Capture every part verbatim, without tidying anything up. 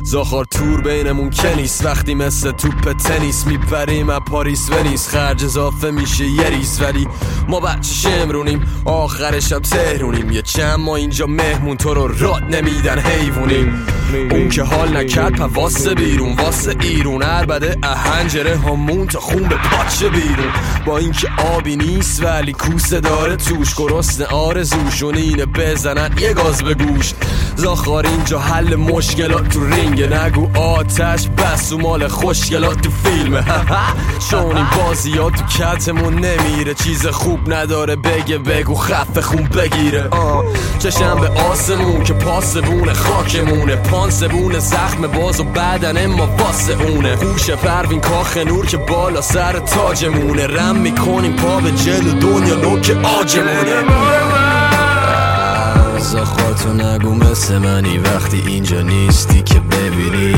زاخار تور بینمون که نیست، وقتی مثل توپ تنیس میپریم از پاریس ونیس، خرج اضافه میشه یه ریز، ولی ما بچه شمرونیم آخر شب تهرونیم، یه چند ما اینجا مهمون تو رو راد نمیدن حیوونیم. اون که حال نکرد پا واسه بیرون واسه ایرون، عربده اهنجره همون تا خون به پاچه بیرون، با اینکه آبی نیست ولی کوسه داره توش، گرسنه آرزوشون اینه بزنن یه گاز به گوش. زاخار اینجا حل مشکلات تو رینگ، نگو آتش بس و مال خوشگلات تو فیلمه. چون این بازی ها تو کتمون نمیره، چیز خوب نداره بگه بگو خفه خون بگیره. آه چشم به آسمون که پاسبونه خاکمونه، پانسبونه زخم باز و بدن ما واسه اونه، هوش پروین کاخ نور که بالا سر تاجمونه، رم میکنیم پا به جلو دنیا نوک آجمونه. زاخار تو نگو مثل منی وقتی اینجا نیستی که ببینی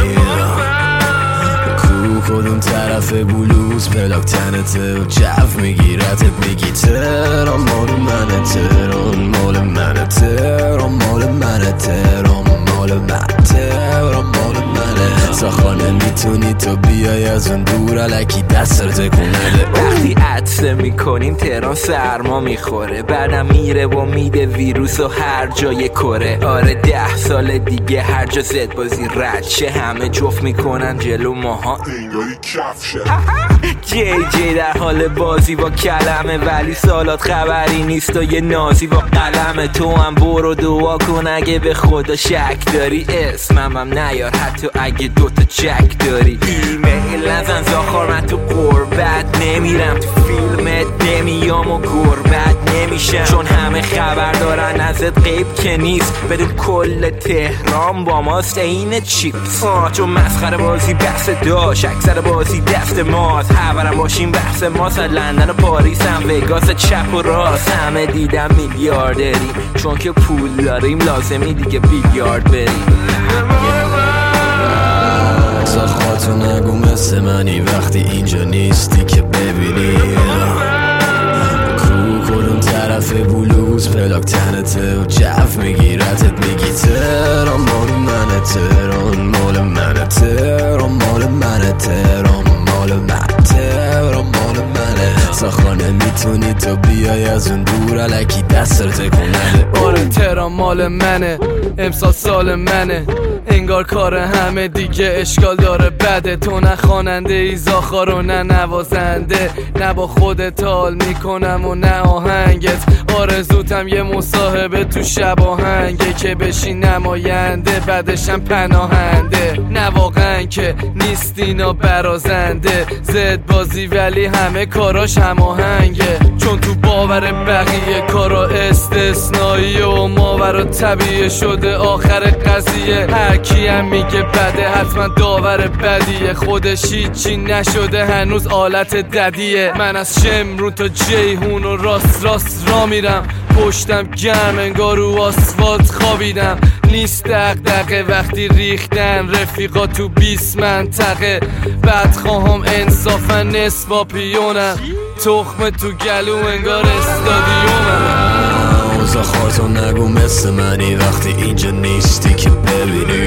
کو کدوم طرف بلوز پلاک تنته و جو میگیرتت میگی تهران مال منه، تهران مال منه، تهران مال منه، تهران مال منه، تهران مال منه. زاخار نمیتونی تو بیای از اون دور الکی دست رو تکون نده. وقتی عطسه میکنیم تهران سرما میخوره، بعدم میره و میده ویروس و هر جای کره. آره ده سال دیگه هر جا زد بازی رد شه، همه جفت میکنن جلو ماها انگاری کفشه. جی جی در حال بازی با کلمه، ولی سالات خبری نیست و یه نازی با قلمه. تو هم برو دعا کن اگه به خدا شک داری، اسمم هم نیار حتی اگه دوتا چک داری. ایمیل نزن زاخار من تو قربت نمیرم، تو فیلمت نمیام و گربت نمیشم، چون همه خبر دارن ازت غیب که نیست، بدون کل تهران با ماست این چیپس. چون مسخره بازی بحث داشت، اکثر بازی دست ماست، خبرم باشیم بحث ماست، لندن و پاریس هم وگاس چپ و راست، همه دیدم میلیاردریم چون که پول داریم، لازمی دیگه بیلیارد بریم. زاخار تو نگو مثل منی وقتی اینجا نیستی که ببینی کو کدوم طرف بلوز پلاک تنته و جو میگیرتت میگی تهران مال منه، تهران مال منه، تهران مال منه، تهران مال منه، تهران مال منه. زاخار نمیتونی تو بیای از اون دور الکی دست رو تکون نده. آره تهران مال منه، امسال سال منه، انگار کار همه دیگه اشکال داره بده. تو نه خواننده ای زاخار و نه نوازنده، نه با خودت حال میکنم و نه آهنگت. آرزوتم یه مصاحبه تو شب آهنگه که بشی نماینده بعدشم پناهنده. نه واقعا که نیست اینا برازنده، زد بازی ولی همه کاراش هم آهنگه، چون تو باور بقیه کارا استثنایی و ماورا طبیعه شده آخر قضیه. هر کی هم میگه بده حتما داور بدیه، خودش هیچی نشده هنوز آلت ددیه. من از شمرون تا جیهون و راست راست را میرم، پشتم گرم انگار رو آسفالت خوابیدم. نیست دغدغه وقتی ریختن رفیقا تو بیست منطقه، بعد خواهم انصافا نصفا پیونم، تخم تو گلو انگار استادیومم. زاخار تو نگو مثل منی وقتی اینجا نیستی که ببینی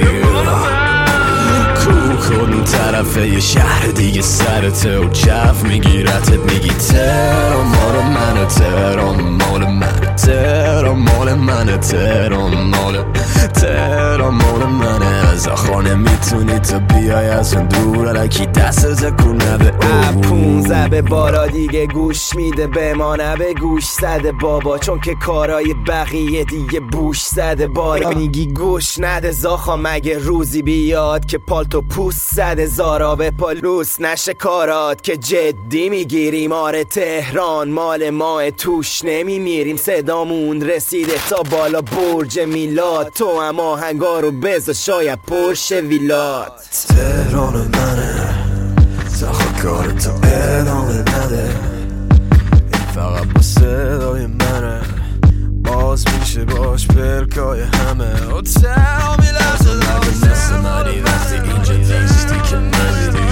کو کدوم طرفه یه شهر دیگه سرته و جو میگیرتت میگی تهران مال منه، تهران مال منه، تهران مال منه، تهران مال تهران مال منه. زاخار نمیتونی تو بیای از اون دور الکی دست تکون نده. پونزه به بالا دیگه گوش میده به ما نه به گوش زده بابا، چون که کارای بقیه دیگه بوش زده بارا. میگی گوش نده زاخا مگه روزی بیاد که پالتو پوست زده زارا به پالوس نشه کارات که جدی میگیریم. آره تهران مال ما توش نمیمیریم، صدامون رسیده تا بالا برج میلاد، تو هم آهنگارو بذار شاید پرش ویلات. تهران منه زاخار کارتو ادامه نده، این فقط با صدای منه، باز میشه باش پلکای همه. و تهران میلرزه مثل منی وقتی اینجا نیستی که نمیدی